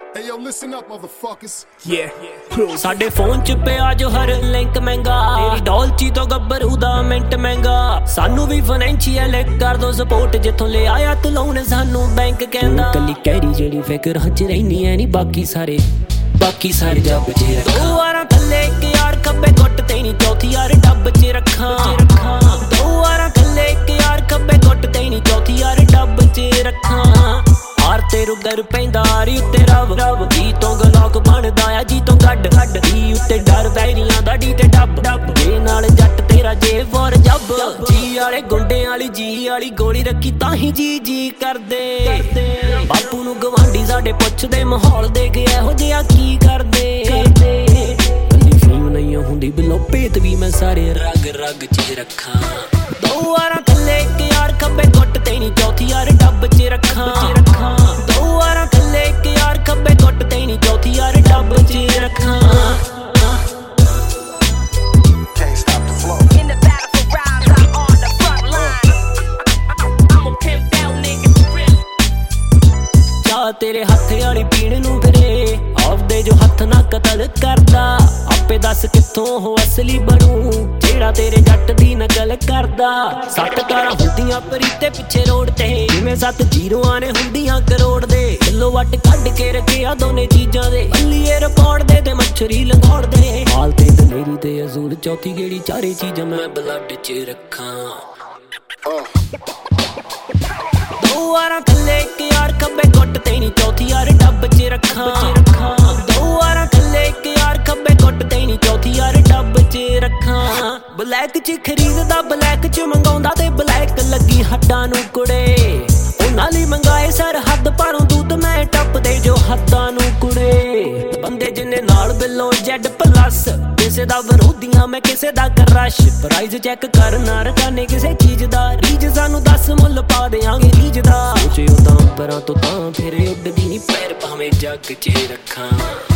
Hey yo, listen up, motherfuckers. ਸਾਡੇ phone ਚ ਪਿਆ ਜੋ ਹਰ ਲਿੰਕ ਮਹਿੰਗਾ ਤੇਰੀ ਡੋਲਚੀ ਤੋਂ ਗੱਭਰੂ ਦਾ ਮਿੰਟ ਮਹਿੰਗਾ ਸਾਨੂੰ ਵੀ ਫਾਈਨੈਂਸ਼ੀਅਲ ਕਰ ਦੋ ਸਪੋਰਟ ਜਿੱਥੋਂ ਲੈ ਆਇਆ ਤੂੰ ਲੋਨ ਸਾਨੂੰ ਬੈਂਕ ਕਹਿੰਦਾ ਕੱਲੀ ਕਹਿਰੀ ਜਿਹੜੀ ਫਿਕਰਾਂ ਚ ਰਹਿਨੀ ਐ ਨੀ ਬਾਕੀ ਸਾਰੇ ਜੱਬ ਚ ਰੱਖਾਂ ਦੋ ਵਾਰਾਂ ਥੱਲੇ ਇੱਕ ਯਾਰ ਖੱਬੇ ਗੁੱਟ ਤੇ ਨੀ ਚੌਥੀ ਯਾਰ ਡੱਬ ਚ ਰੱਖਾਂ ਦੋ ਵਾਰਾਂ ਥੱਲੇ ਇੱਕ ਯਾਰ ਖੱਬੇ ਗੁੱਟ ਤੇ ਨੀ ਚੌਥੀ ਯਾਰ ਡੱਬ ਚ ਰੱਖਾਂ ਹਾਰ ਤੇ ਰੁਗਰ ਪੈਂਦਾ ਰੀ ਉੱਤੇ ਰੱਬ ਜੀ ਤੋਂ ਗਲੋਕ ਬਣਦਾ ਆ ਜੀ ਤੋਂ ਗੱਡ ਜੀ ਉੱਤੇ ਡਰ ਵੈਰੀਆਂ ਦਾ ਡੀ ਤੇ ਡੱਬ ਜੇ ਨਾਲ ਜੱਟ ਤੇਰਾ ਜੇ ਵਰ ਜੱਬ ਜੀ ਵਾਲੇ ਗੁੰਡੇ ਵਾਲੀ ਜੀ ਵਾਲੀ ਗੋਲੀ ਰੱਖੀ ਤਾਂ ਹੀ ਜੀ ਕਰਦੇ ਬਾਪੂ ਨੂੰ ਗਵਾਂਢੀ ਸਾਡੇ ਪੁੱਛਦੇ ਮਾਹੌਲ ਦੇ ਗਿਆ ਇਹੋ ਜਿਹਾ ਕੀ ਕਰਦੇ ਕੱਲੀ ਫੀਮ ਨਹੀਂ ਹੁੰਦੀ ਬਿਲੋ ਭੇਤ ਵੀ ਮੈਂ ਸਾਰੇ ਰਗ ਚ ਰੱਖਾਂ ਦੋ ਵਾਰਾਂ ਥੱਲੇ ਇੱਕ ਯਾਰ ਖੱਬੇ ਗੁੱਟ ਤੇ ਨੀ ਚੌਥੀ ਯਾਰ ਡੱਬ ਚ ਰੱਖਾਂ ਦੋ ਵਾਰਾਂ ਥੱਲੇ ਇੱਕ ਯਾਰ ਖੱਬੇ ਗੁੱਟ ਤੇ ਨੀ ਚੌਥੀ ਯਾਰ ਡੱਬ ਚ ਰੱਖਾਂ ਤੇਰੇ ਹੱਥ ਵਾਲੀ ਪੀਣ ਨੂੰ ਫਿਰੇ ਆਪਦੇ ਜੋ ਹੱਥ ਨਾ ਕਤਲ ਕਰਦਾ ਆਪੇ ਦੱਸ ਕਿੱਥੋਂ ਉਹ ਅਸਲੀ ਬਣੂ ਜਿਹੜਾ ਤੇਰੇ ਜੱਟ ਦੀ ਨਕਲ ਕਰਦਾ 7 ਕਾਰਾਂ ਹੁੰਦੀਆਂ ਪਰੀਤੇ ਪਿੱਛੇ ਰੋਡ ਤੇ ਜਿਵੇਂ 7 ਜ਼ੀਰੋਆਂ ਨੇ ਹੁੰਦੀਆਂ ਕਰੋੜ ਦੇ ਕਿਲੋ ਵੱਟ ਕੱਢ ਕੇ ਰੱਖਿਆ ਦੋਨੇ ਚੀਜ਼ਾਂ ਦੇ ਬੱਲੀਏ ਰਿਪੋਰਟ ਦੇ ਤੇ ਮੱਛਰੀ ਲੰਗੋੜ ਦੇ ਹਾਲ ਤੇ ਦਲੇਰੀ ਤੇ ਅਜ਼ੂਲ ਚੌਥੀ ਗੇੜੀ ਚਾਰੇ ਚੀਜ਼ਾਂ ਮੈਂ ਬਲੱਡ ਚ ਰੱਖਾਂ ਦੋ ਵਾਰਾਂ ਥੱਲੇ ਇੱਕ ਯਾਰ ਖੱਬੇ ਗੁੱਟ ਤੇ ਨੀ ਚੌਥੀ ਯਾਰ ਡੱਬ ਚ ਰੱਖਾਂ ਦੋ ਵਾਰਾਂ ਥੱਲੇ ਇੱਕ ਯਾਰ ਖੱਬੇ ਗੁੱਟ ਤੇ ਨੀ ਚੌਥੀ ਯਾਰ ਡੱਬ ਚ ਰੱਖਾਂ ਬਲੈਕ ਚ ਖਰੀਦਦਾ ਬਲੈਕ ਚ ਮੰਗਾਉਂਦਾ ਤੇ ਬਲੈਕ ਲੱਗੀ ਹੱਡਾਂ ਨੂੰ ਕੁੜੇ ਉਹਨਾਂ ਲਈ ਮੰਗਾਏ ਸਰਹੱਦ ਪਾਰੋਂ ਦੁੱਧ ਮੈਂ ਟੱਪਦੇ ਜੋ ਹੱਦਾਂ ਨੂੰ ਕੁੜੇ ਬੰਦੇ ਜਿੰਨੇ ਨਾਲ ਬਿੱਲੋ Z+ ਕਿਸੇ ਦਾ ਵਿਰੋਧੀਆਂ ਮੈਂ ਕਿਸੇ ਦਾ ਕਰਸ਼ ਪ੍ਰਾਈਜ਼ ਚੈੱਕ ਕਰਨਾ ਰਕਾਨੇ ਕਿਸੇ ਚੀਜ਼ ਦਾ ਰੀਜ ਸਾਨੂੰ 10 ਮੁੱਲ ਪਾ ਦਿਆਂਗੇ ਰੀਜ ਦਾ ਸੋਚਿਓ ਤਾਂ ਪਰਾਂ ਤੋਂ ਤਾਂ ਫਿਰ ਉੱਡਦੀ ਨੀ ਪੈਰ ਭਾਵੇਂ ਜੱਗ ਚ ਰੱਖਾਂ